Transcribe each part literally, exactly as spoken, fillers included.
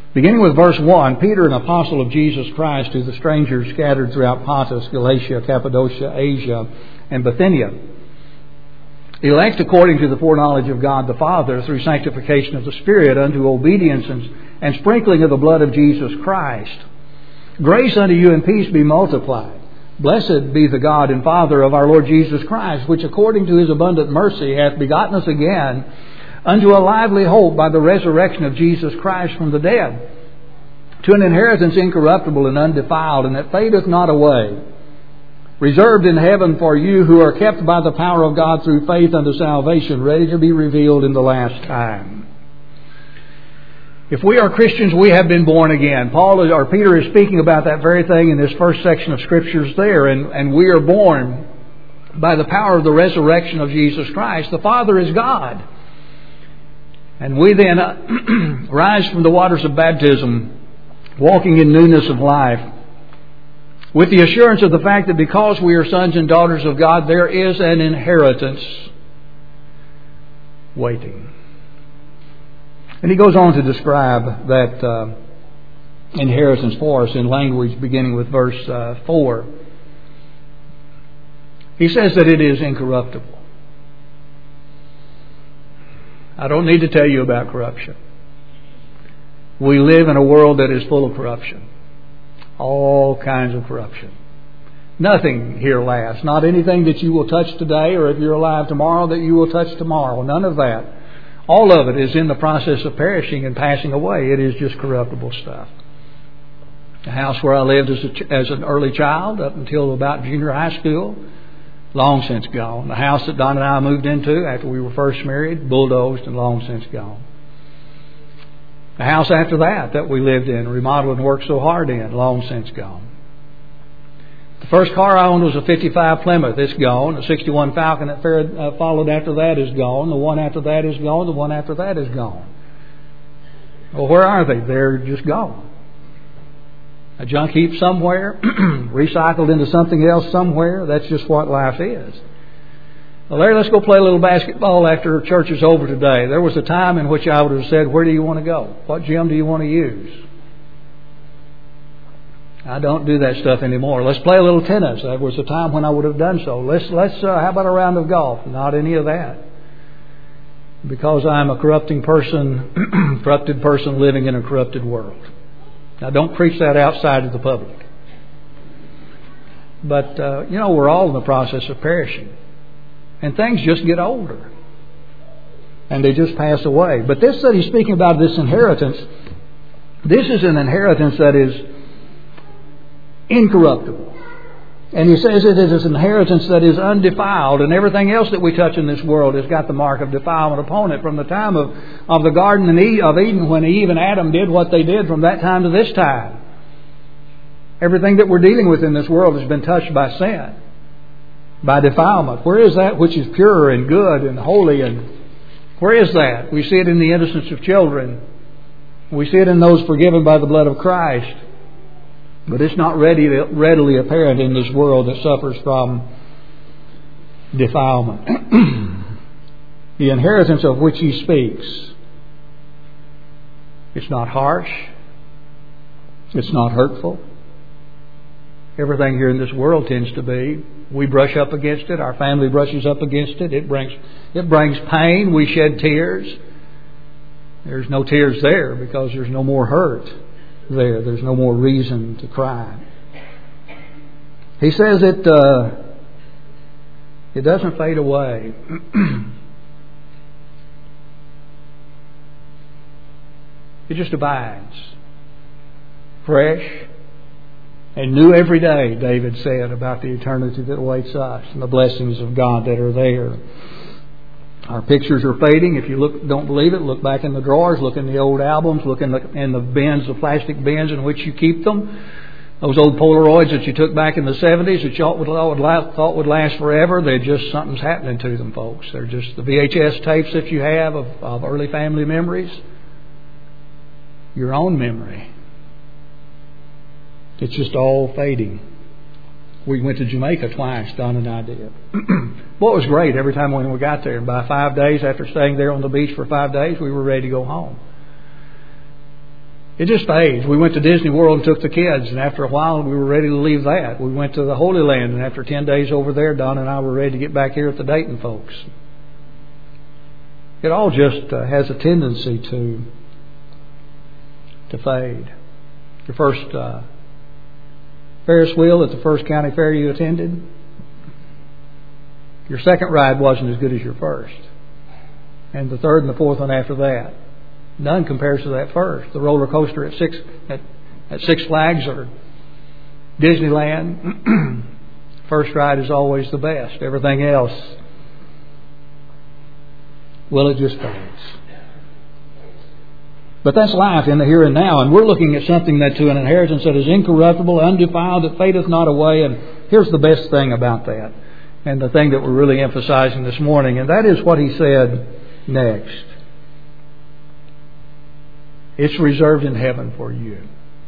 Beginning with verse one, Peter, an apostle of Jesus Christ, to the strangers scattered throughout Pontus, Galatia, Cappadocia, Asia, and Bithynia, elect according to the foreknowledge of God the Father, through sanctification of the Spirit, unto obedience and, and sprinkling of the blood of Jesus Christ. Grace unto you and peace be multiplied. Blessed be the God and Father of our Lord Jesus Christ, which according to His abundant mercy hath begotten us again unto a lively hope by the resurrection of Jesus Christ from the dead, to an inheritance incorruptible and undefiled, and that fadeth not away, reserved in heaven for you, who are kept by the power of God through faith unto salvation, ready to be revealed in the last time. If we are Christians, we have been born again. Paul is, or Peter is speaking about that very thing in this first section of Scriptures there, and, and we are born by the power of the resurrection of Jesus Christ. The Father is God. And we then uh, rise from the waters of baptism, walking in newness of life, with the assurance of the fact that because we are sons and daughters of God, there is an inheritance waiting. And he goes on to describe that uh, inheritance for us in language beginning with verse uh, four. He says that it is incorruptible. I don't need to tell you about corruption. We live in a world that is full of corruption. All kinds of corruption. Nothing here lasts. Not anything that you will touch today, or if you're alive tomorrow, that you will touch tomorrow. None of that. All of it is in the process of perishing and passing away. It is just corruptible stuff. The house where I lived as, a, as an early child, up until about junior high school, long since gone. The house that Don and I moved into after we were first married, bulldozed and long since gone. The house after that that we lived in, remodeled and worked so hard in, long since gone. The first car I owned was a fifty-five Plymouth. It's gone. A sixty-one Falcon that uh, followed after that is gone. The one after that is gone. The one after that is gone. Well, where are they? They're just gone. A junk heap somewhere, recycled into something else somewhere. That's just what life is. Well, Larry, let's go play a little basketball after church is over today. There was a time in which I would have said, where do you want to go? What gym do you want to use? I don't do that stuff anymore. Let's play a little tennis. There was a time when I would have done so. Let's, let's uh, how about a round of golf? Not any of that. Because I'm a corrupting person, corrupted person living in a corrupted world. Now, don't preach that outside of the public. But, uh, you know, we're all in the process of perishing. And things just get older. And they just pass away. But this that he's speaking about, this inheritance, this is an inheritance that is incorruptible. And he says it is an inheritance that is undefiled, and everything else that we touch in this world has got the mark of defilement upon it. From the time of, of the Garden of Eden, when Eve and Adam did what they did, from that time to this time, everything that we're dealing with in this world has been touched by sin, by defilement. Where is that which is pure and good and holy? And where is that? We see it in the innocence of children. We see it in those forgiven by the blood of Christ. But it's not ready, readily apparent in this world that suffers from defilement. The inheritance of which he speaks, it's not harsh. It's not hurtful. Everything here in this world tends to be. We brush up against it. Our family brushes up against it. It brings, it brings pain. We shed tears. There's no tears there because there's no more hurt there. There's no more reason to cry. He says it uh, it doesn't fade away. It just abides. Fresh and new every day, David said about the eternity that awaits us and the blessings of God that are there. Our pictures are fading. If you look, don't believe it, look back in the drawers, look in the old albums, look in the, in the bins, the plastic bins in which you keep them. Those old Polaroids that you took back in the seventies that you thought would, thought would last forever, they're just, something's happening to them, folks. They're just the V H S tapes that you have of, of early family memories. Your own memory. It's just all fading. We went to Jamaica twice, Don and I did. Well, it was great every time when we got there. And by five days, after staying there on the beach for five days, we were ready to go home. It just fades. We went to Disney World and took the kids, and after a while we were ready to leave that. We went to the Holy Land, and after ten days over there, Don and I were ready to get back here at the Dayton folks. It all just uh, has a tendency to to fade. Your first uh, Ferris wheel at the first county fair you attended, your second ride wasn't as good as your first. And the third and the fourth one after that. None compares to that first. The roller coaster at Six at, at Six Flags or Disneyland, first ride is always the best. Everything else, well, it just fades. But that's life in the here and now, and we're looking at something that to an inheritance that is incorruptible, undefiled, that fadeth not away. And here's the best thing about that, and the thing that we're really emphasizing this morning, and that is what he said next. It's reserved in heaven for you.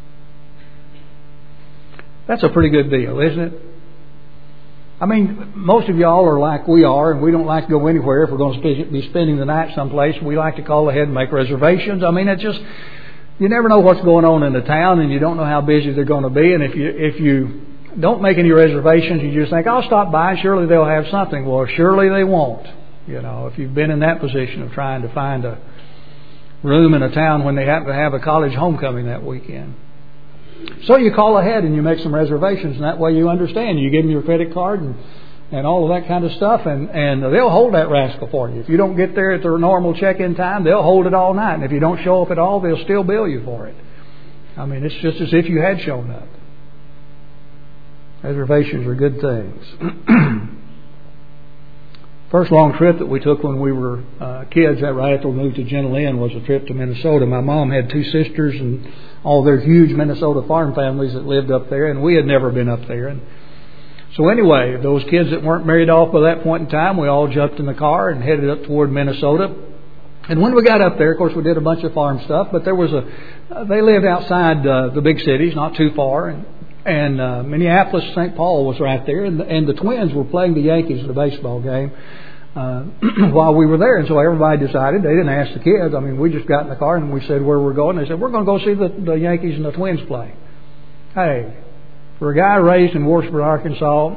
That's a pretty good deal, isn't it? I mean, most of y'all are like we are, and we don't like to go anywhere if we're going to be spending the night someplace. We like to call ahead and make reservations. I mean, it's just, you never know what's going on in the town, and you don't know how busy they're going to be. And if you if you don't make any reservations, you just think, I'll stop by, and surely they'll have something. Well, surely they won't. You know, if you've been in that position of trying to find a room in a town when they happen to have a college homecoming that weekend. So you call ahead and you make some reservations, and that way you understand. You give them your credit card and, and all of that kind of stuff, and, and they'll hold that rascal for you. If you don't get there at their normal check-in time, they'll hold it all night. And if you don't show up at all, they'll still bill you for it. I mean, it's just as if you had shown up. Reservations are good things. First long trip that we took when we were uh, kids, that right after we moved to Gentle Inn, was a trip to Minnesota. My mom had two sisters and all their huge Minnesota farm families that lived up there, and we had never been up there. And so anyway, those kids that weren't married off by that point in time, we all jumped in the car and headed up toward Minnesota. And when we got up there, of course, we did a bunch of farm stuff, but there was a, uh, they lived outside uh, the big cities, not too far, and And uh, Minneapolis, Saint Paul was right there, and the, and the Twins were playing the Yankees in a baseball game uh, while we were there. And so everybody decided, they didn't ask the kids. I mean, we just got in the car and we said where we're going. They said, we're going to go see the, the Yankees and the Twins play. Hey, for a guy raised in Warrensburg, Arkansas,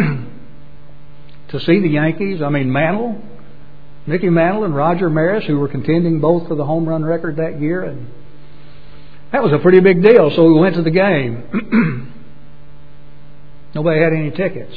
to see the Yankees, I mean, Mantle, Mickey Mantle and Roger Maris, who were contending both for the home run record that year, and that was a pretty big deal. So we went to the game. Nobody had any tickets.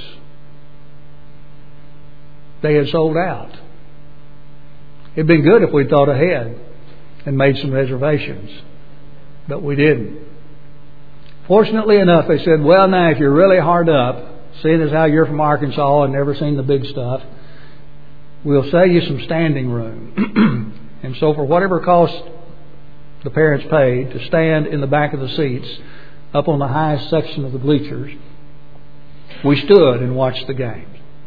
They had sold out. It'd been good if we'd thought ahead and made some reservations, but we didn't. Fortunately enough, they said, well, now, if you're really hard up, seeing as how you're from Arkansas and never seen the big stuff, we'll sell you some standing room. And so for whatever cost the parents paid to stand in the back of the seats up on the highest section of the bleachers, we stood and watched the games.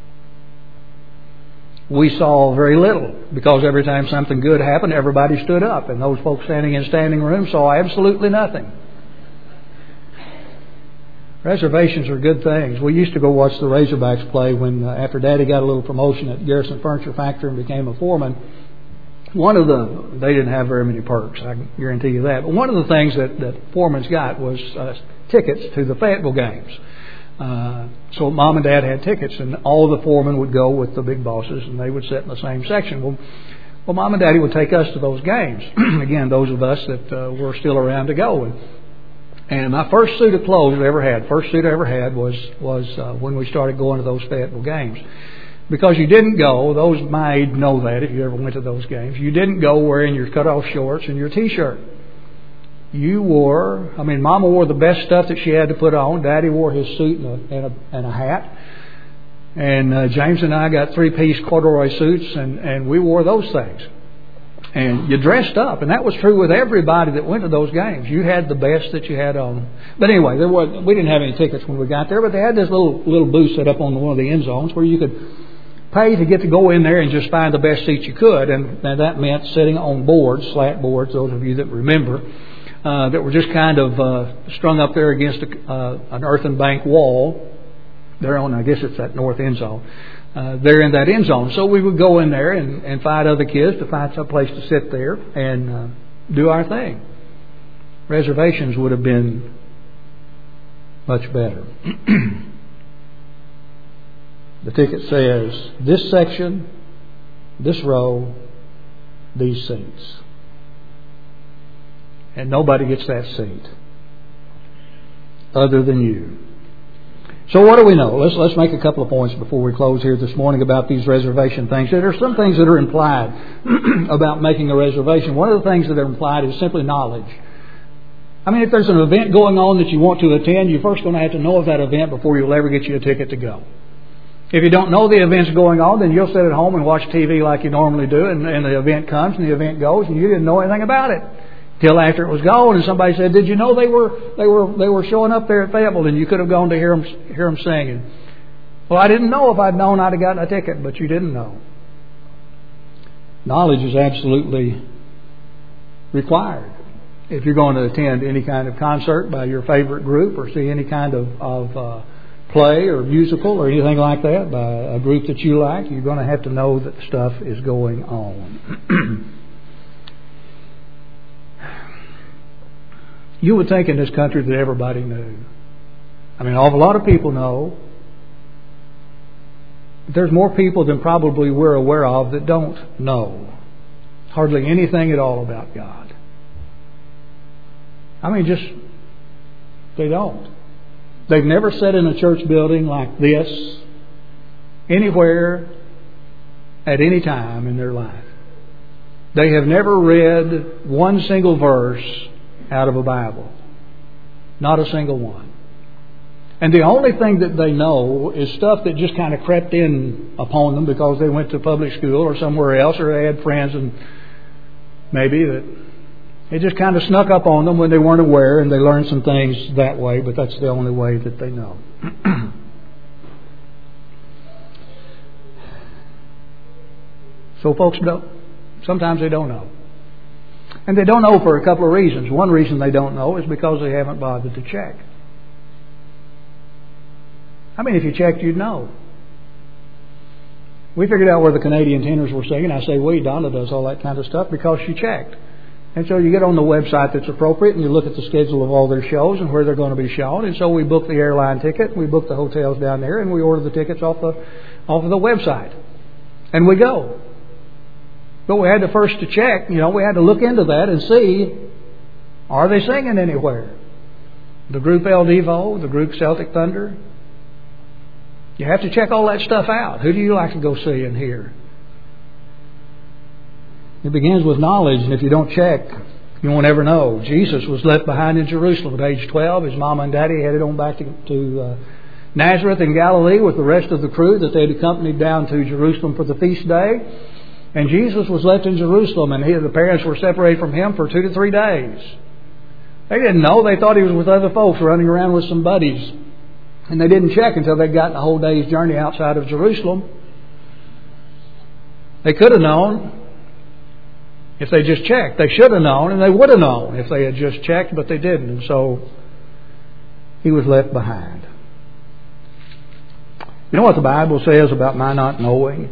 We saw very little because every time something good happened, everybody stood up, and those folks standing in standing room saw absolutely nothing. Reservations are good things. We used to go watch the Razorbacks play when uh, after Daddy got a little promotion at Garrison Furniture Factory and became a foreman. One of the, they didn't have very many perks, I can guarantee you that. But one of the things that, that foremen's got was uh, tickets to the Fayetteville games. Uh, so Mom and Dad had tickets, and all the foremen would go with the big bosses, and they would sit in the same section. Well, well Mom and Daddy would take us to those games. Again, those of us that uh, were still around to go. And, and my first suit of clothes I ever had, first suit I ever had was was uh, when we started going to those Fayetteville games. Because you didn't go, those might know that if you ever went to those games, you didn't go wearing your cut-off shorts and your T-shirt. You wore, I mean, Mama wore the best stuff that she had to put on. Daddy wore his suit and a, and a, and a hat. And uh, James and I got three-piece corduroy suits, and, and we wore those things. And you dressed up, and that was true with everybody that went to those games. You had the best that you had on. But anyway, there was, we didn't have any tickets when we got there, but they had this little little booth set up on one of the end zones where you could pay to get to go in there and just find the best seats you could. And, and that meant sitting on boards, slat boards, those of you that remember, uh, that were just kind of uh, strung up there against a, uh, an earthen bank wall. There on, I guess it's that north end zone. Uh, they're in that end zone. So we would go in there and, and find other kids to find some place to sit there and uh, do our thing. reservations would have been much better. The ticket says, this section, this row, these seats. And nobody gets that seat other than you. So what do we know? Let's let's make a couple of points before we close here this morning about these reservation things. There are some things that are implied about making a reservation. One of the things that are implied is simply knowledge. I mean, if there's an event going on that you want to attend, you're first going to have to know of that event before you'll ever get you a ticket to go. If you don't know the event's going on, then you'll sit at home and watch T V like you normally do, and, and the event comes and the event goes, and you didn't know anything about it till after it was gone. And somebody said, "Did you know they were they were they were showing up there at Fayetteville, and you could have gone to hear them hear them singing?" Well, I didn't know. If I'd known, I'd have gotten a ticket, but you didn't know. Knowledge is absolutely required if you're going to attend any kind of concert by your favorite group, or see any kind of, of uh, play or musical or anything like that by a group that you like. You're going to have to know that stuff is going on. You would think in this country that everybody knew. I mean, an awful lot of people know. There's more people than probably we're aware of that don't know hardly anything at all about God. I mean, just, they don't. They've never sat in a church building like this anywhere at any time in their life. They have never read one single verse out of a Bible. Not a single one. And the only thing that they know is stuff that just kind of crept in upon them because they went to public school or somewhere else, or they had friends and maybe that it just kind of snuck up on them when they weren't aware, and they learned some things that way, but that's the only way that they know. So folks don't, sometimes they don't know. And they don't know for a couple of reasons. One reason they don't know is because they haven't bothered to check. I mean, if you checked, you'd know. We figured out where the Canadian tenors were singing. I say we, Donna does all that kind of stuff because she checked. And so you get on the website that's appropriate and you look at the schedule of all their shows and where they're going to be shown. And so we book the airline ticket, we book the hotels down there, and we order the tickets off the off of the website. And we go. But we had to first to check, you know, we had to look into that and see, are they singing anywhere? The group El Devo, the group Celtic Thunder. You have to check all that stuff out. Who do you like to go see and hear? It begins with knowledge, and if you don't check, you won't ever know. Jesus was left behind in Jerusalem at age twelve. His mom and daddy headed on back to, to uh, Nazareth in Galilee with the rest of the crew that they'd accompanied down to Jerusalem for the feast day. And Jesus was left in Jerusalem, and he, the parents were separated from him for two to three days. They didn't know. They thought he was with other folks running around with some buddies. And they didn't check until they'd gotten a whole day's journey outside of Jerusalem. They could have known if they just checked. They should have known, and they would have known if they had just checked, but they didn't. And so he was left behind. You know what the Bible says about my not knowing?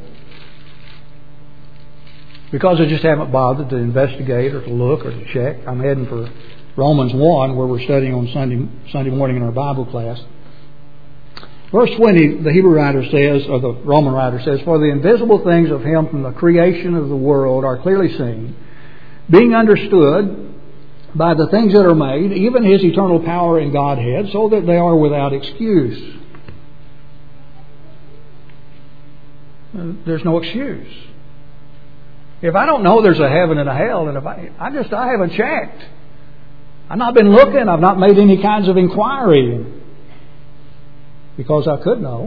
Because I just haven't bothered to investigate or to look or to check. I'm heading for Romans one, where we're studying on Sunday Sunday morning in our Bible class. Verse twenty, the Hebrew writer says, or the Roman writer says, "For the invisible things of Him from the creation of the world are clearly seen, being understood by the things that are made, even His eternal power and Godhead, so that they are without excuse." There's no excuse. If I don't know there's a heaven and a hell, and if I, I just I haven't checked, I've not been looking, I've not made any kinds of inquiry, because I could know.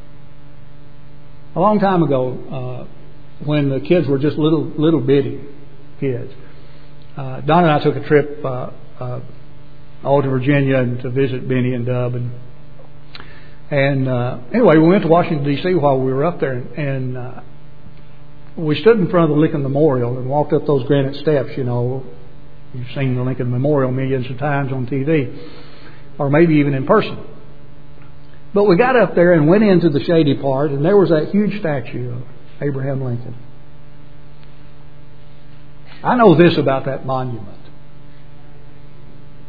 A long time ago, uh, when the kids were just little little bitty kids, uh, Don and I took a trip uh, uh, all to Virginia and to visit Benny and Dub, and and uh, anyway, we went to Washington D C while we were up there, and. and uh, we stood in front of the Lincoln Memorial and walked up those granite steps. You know, you've seen the Lincoln Memorial millions of times on T V, or maybe even in person. But we got up there and went into the shady part, and there was that huge statue of Abraham Lincoln. I know this about that monument.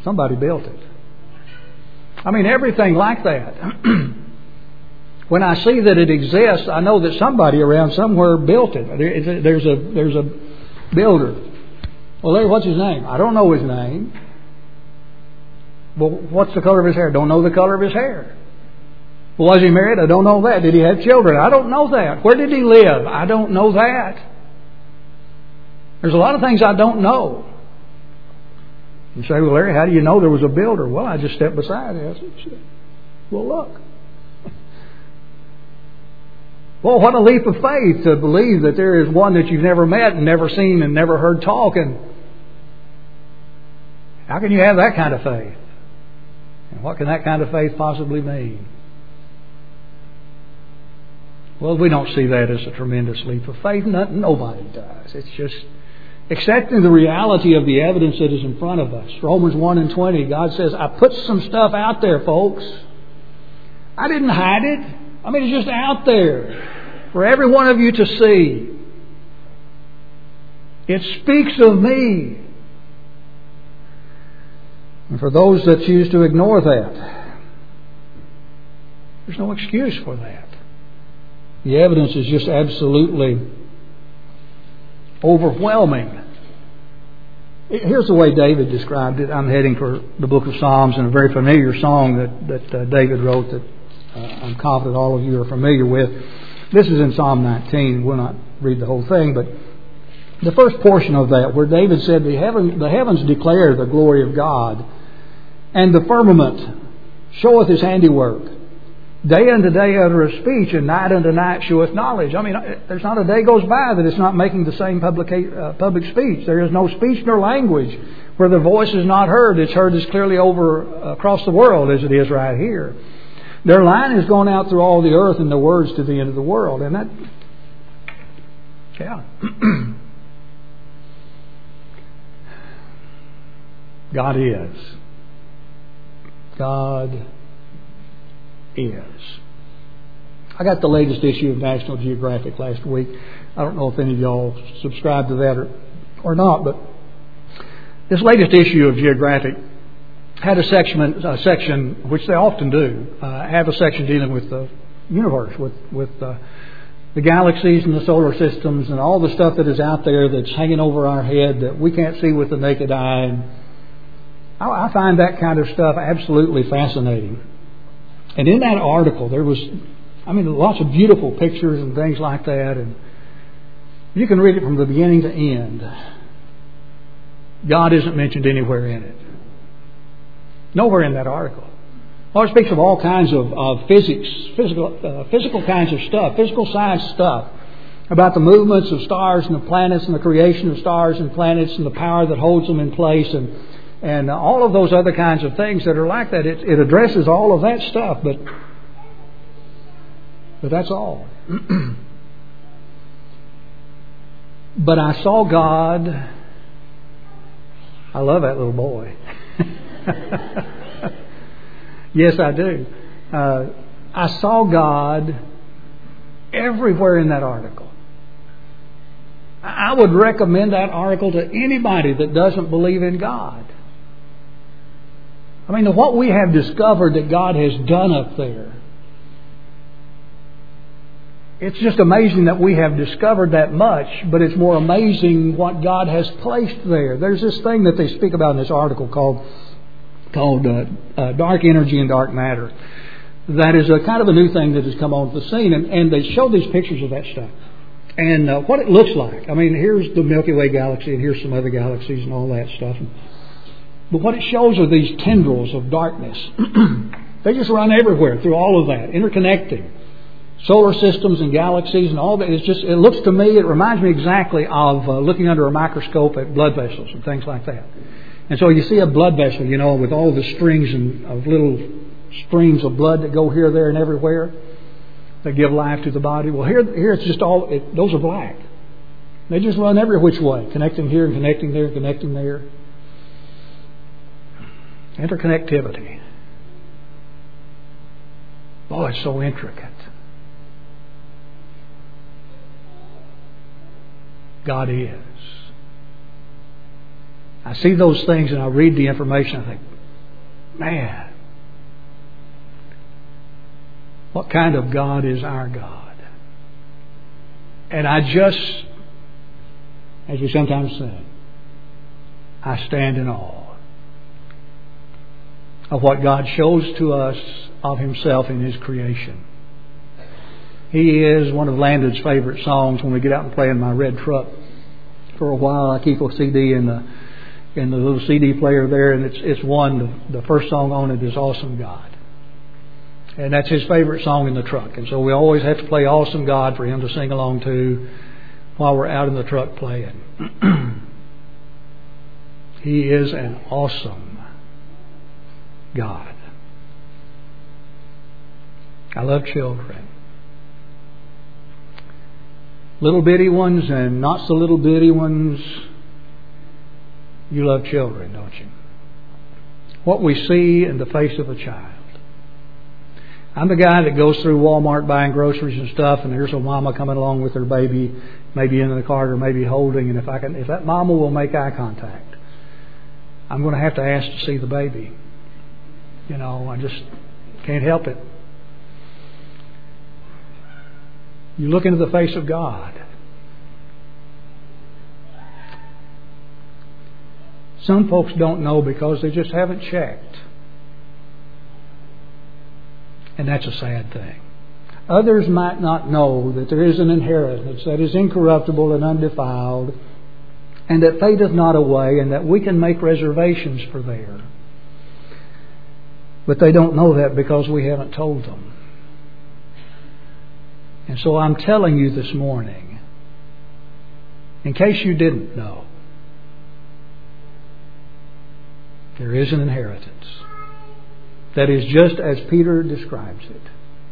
Somebody built it. I mean, everything like that. When I see that it exists, I know that somebody around somewhere built it. There's a there's a builder. Well, Larry, what's his name? I don't know his name. Well, what's the color of his hair? Don't know the color of his hair. Well, was he married? I don't know that. Did he have children? I don't know that. Where did he live? I don't know that. There's a lot of things I don't know. You say, well, Larry, how do you know there was a builder? Well, I just stepped beside it. Well, look. Well, what a leap of faith to believe that there is one that you've never met and never seen and never heard talk. And how can you have that kind of faith? And what can that kind of faith possibly mean? Well, we don't see that as a tremendous leap of faith. No, nobody does. It's just accepting the reality of the evidence that is in front of us. Romans one and twenty, God says, I put some stuff out there, folks. I didn't hide it. I mean, it's just out there for every one of you to see. It speaks of me. And for those that choose to ignore that, there's no excuse for that. The evidence is just absolutely overwhelming. Here's the way David described it. I'm heading for the book of Psalms and a very familiar song that, that uh, David wrote that uh, I'm confident all of you are familiar with. This is in Psalm nineteen. We'll not read the whole thing, but the first portion of that where David said, the, heaven, the heavens declare the glory of God, and the firmament showeth his handiwork. Day unto day uttereth speech, and night unto night showeth knowledge. I mean, there's not a day goes by that it's not making the same public, uh, public speech. There is no speech nor language where the voice is not heard. It's heard as clearly over uh, across the world as it is right here. Their line has gone out through all the earth, and their words to the end of the world. And that, yeah. God is. God is. I got the latest issue of National Geographic last week. I don't know if any of y'all subscribe to that or, or not, but this latest issue of Geographic had a section, a section which they often do, uh, have a section dealing with the universe, with with uh, the galaxies and the solar systems and all the stuff that is out there that's hanging over our head that we can't see with the naked eye. And I, I find that kind of stuff absolutely fascinating. And in that article, there was, I mean, lots of beautiful pictures and things like that. And you can read it from the beginning to end. God isn't mentioned anywhere in it. Nowhere in that article. Well, it speaks of all kinds of, of physics, physical, uh, physical kinds of stuff, physical science stuff, about the movements of stars and the planets and the creation of stars and planets and the power that holds them in place and and all of those other kinds of things that are like that. It, it addresses all of that stuff, but but that's all. But I saw God. I love that little boy. Yes, I do. Uh, I saw God everywhere in that article. I would recommend that article to anybody that doesn't believe in God. I mean, what we have discovered that God has done up there, it's just amazing that we have discovered that much, but it's more amazing what God has placed there. There's this thing that they speak about in this article called called uh, uh, dark energy and dark matter. That is a kind of a new thing that has come onto the scene, and, and they show these pictures of that stuff and uh, what it looks like. I mean, here's the Milky Way galaxy, and here's some other galaxies and all that stuff. But what it shows are these tendrils of darkness. They just run everywhere through all of that, interconnecting solar systems and galaxies and all that. It's just, it looks to me, it reminds me exactly of uh, looking under a microscope at blood vessels and things like that. And so you see a blood vessel, you know, with all the strings and of little streams of blood that go here, there, and everywhere that give life to the body. Well, here, here it's just all, it, those are black. They just run every which way, connecting here and connecting there, connecting there. Interconnectivity. Oh, it's so intricate. God is. I see those things and I read the information. I think, Man, what kind of God is our God? And I just, as we sometimes say, I stand in awe of what God shows to us of Himself in His creation. He is one of Landon's favorite songs when we get out and play in my red truck. For a while, I keep a C D in the in the little C D player there, and it's it's one. The, the first song on it is "Awesome God," and that's his favorite song in the truck. And so we always have to play "Awesome God" for him to sing along to while we're out in the truck playing. He is an awesome God. I love children. Little bitty ones and not so little bitty ones. You love children, don't you? What we see in the face of a child. I'm the guy that goes through Walmart buying groceries and stuff, and there's a mama coming along with her baby, maybe in the cart or maybe holding, and if I can, if that mama will make eye contact, I'm going to have to ask to see the baby. You know, I just can't help it. You look into the face of God. Some folks don't know because they just haven't checked. And that's a sad thing. Others might not know that there is an inheritance that is incorruptible and undefiled, and that fadeth not away, and that we can make reservations for there. But they don't know that because we haven't told them. And so I'm telling you this morning, in case you didn't know, there is an inheritance that is just as Peter describes it.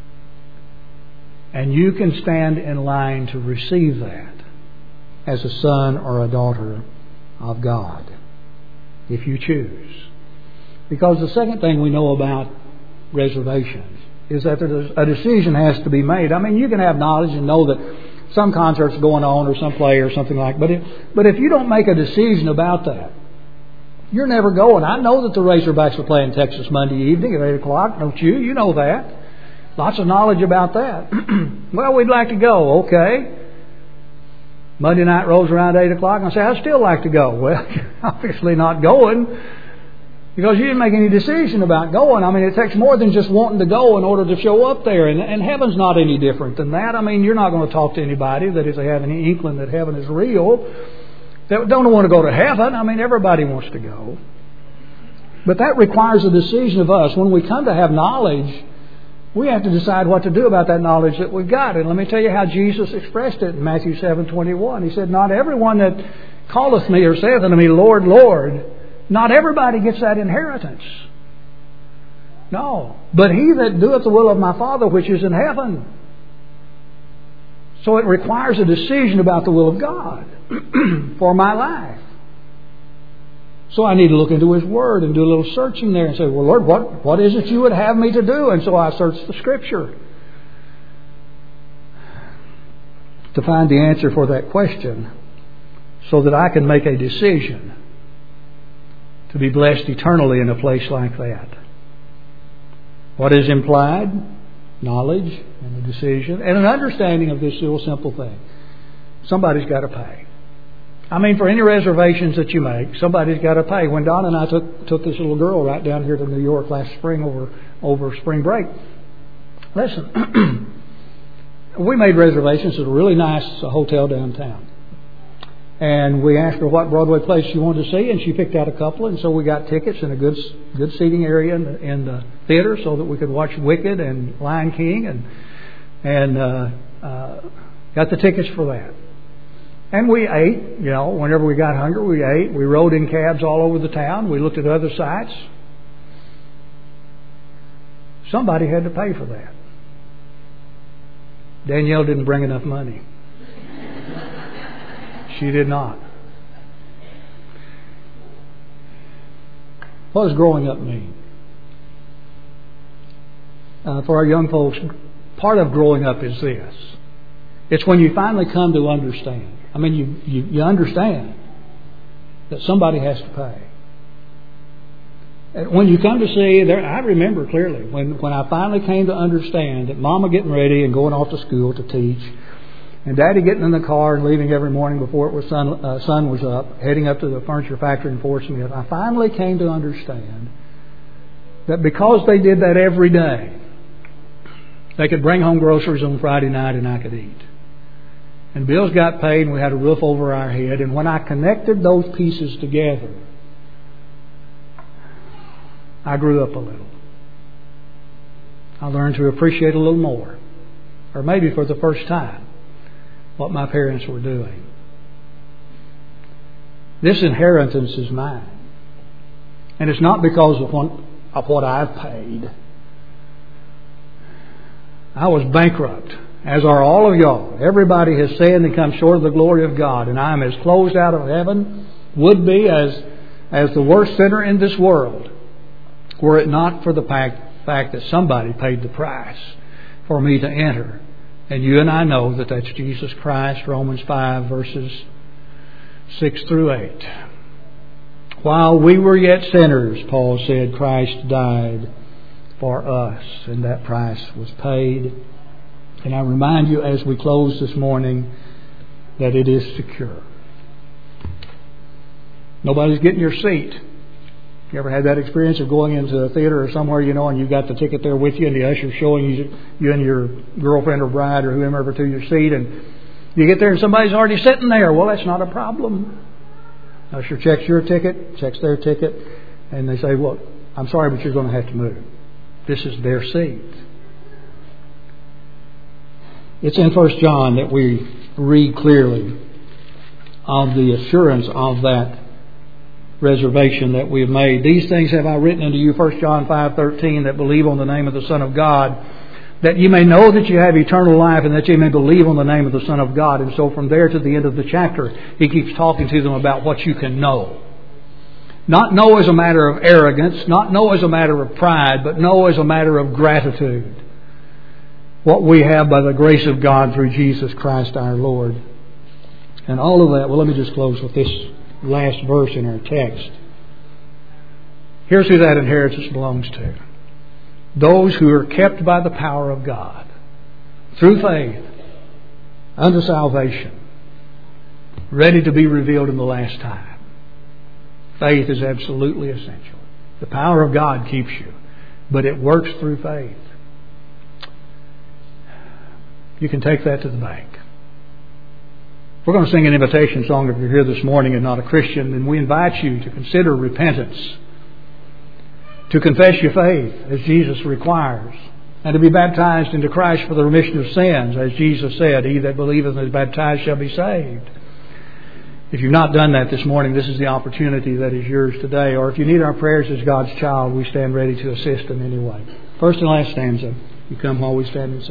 And you can stand in line to receive that as a son or a daughter of God, if you choose. Because the second thing we know about reservations is that a decision has to be made. I mean, you can have knowledge and know that some concert's going on or some play or something like that. But if, but if you don't make a decision about that, you're never going. I know that the Razorbacks are playing Texas Monday evening at eight o'clock. Don't you? You know that. Lots of knowledge about that. Well, we'd like to go. Okay. Monday night rolls around eight o'clock and I say, I'd still like to go. Well, you're obviously not going because you didn't make any decision about going. I mean, it takes more than just wanting to go in order to show up there. And, and heaven's not any different than that. I mean, you're not going to talk to anybody that if they have any inkling that heaven is real. They don't want to go to heaven. I mean, everybody wants to go. But that requires a decision of us. When we come to have knowledge, we have to decide what to do about that knowledge that we've got. And let me tell you how Jesus expressed it in Matthew seven twenty-one. He said, not everyone that calleth me or saith unto me, Lord, Lord, not everybody gets that inheritance. No. But he that doeth the will of my Father which is in heaven. So it requires a decision about the will of God for my life. So I need to look into His Word and do a little searching there and say, well, Lord, what, what is it you would have me to do? And so I search the Scripture to find the answer for that question so that I can make a decision to be blessed eternally in a place like that. What is implied? Knowledge and a decision and an understanding of this little simple thing. Somebody's got to pay. I mean, for any reservations that you make, somebody's got to pay. When Don and I took took this little girl right down here to New York last spring over over spring break, listen, we made reservations at a really nice hotel downtown. And we asked her what Broadway place she wanted to see, and she picked out a couple. And so we got tickets in a good good seating area in the, in the theater so that we could watch Wicked and Lion King, and and uh, uh, got the tickets for that. And we ate, you know, whenever we got hungry, we ate. We rode in cabs all over the town. We looked at other sites. Somebody had to pay for that. Danielle didn't bring enough money. She did not. What does growing up mean? Uh, for our young folks, part of growing up is this. It's when you finally come to understand. I mean, you, you, you understand that somebody has to pay. When you come to see, there, I remember clearly when, when I finally came to understand that Mama getting ready and going off to school to teach, and Daddy getting in the car and leaving every morning before it was sun, uh, sun was up, heading up to the furniture factory in Fort Smith, I finally came to understand that because they did that every day, they could bring home groceries on Friday night and I could eat. And bills got paid and we had a roof over our head. And when I connected those pieces together, I grew up a little. I learned to appreciate a little more, or maybe for the first time, what my parents were doing. This inheritance is mine. And it's not because of what, of what I've paid. I was bankrupt, as are all of y'all. Everybody has sinned and come short of the glory of God. And I am as closed out of heaven, would be, as, as the worst sinner in this world, were it not for the fact, fact that somebody paid the price for me to enter. And you and I know that that's Jesus Christ, Romans five, verses six through eight. While we were yet sinners, Paul said, Christ died for us, and that price was paid. And I remind you as we close this morning that it is secure. Nobody's getting your seat. You ever had that experience of going into a theater or somewhere, you know, and you've got the ticket there with you and the usher's showing you, you and your girlfriend or bride or whomever to your seat, and you get there and somebody's already sitting there. Well, that's not a problem. Usher checks your ticket, checks their ticket, and they say, well, I'm sorry, but you're going to have to move. This is their seat. It's in First John that we read clearly of the assurance of that reservation that we have made. These things have I written unto you, First John five thirteen, that believe on the name of the Son of God, that you may know that you have eternal life, and that you may believe on the name of the Son of God. And so from there to the end of the chapter, he keeps talking to them about what you can know. Not know as a matter of arrogance, not know as a matter of pride, but know as a matter of gratitude. What we have by the grace of God through Jesus Christ our Lord. And all of that, well, let me just close with this last verse in our text. Here's who that inheritance belongs to. Those who are kept by the power of God through faith unto salvation, ready to be revealed in the last time. Faith is absolutely essential. The power of God keeps you, but it works through faith. You can take that to the bank. We're going to sing an invitation song if you're here this morning and not a Christian, and we invite you to consider repentance, to confess your faith as Jesus requires, and to be baptized into Christ for the remission of sins, as Jesus said, he that believeth and is baptized shall be saved. If you've not done that this morning, this is the opportunity that is yours today. Or if you need our prayers as God's child, we stand ready to assist in any way. First and last stanza, you come while we stand and sing.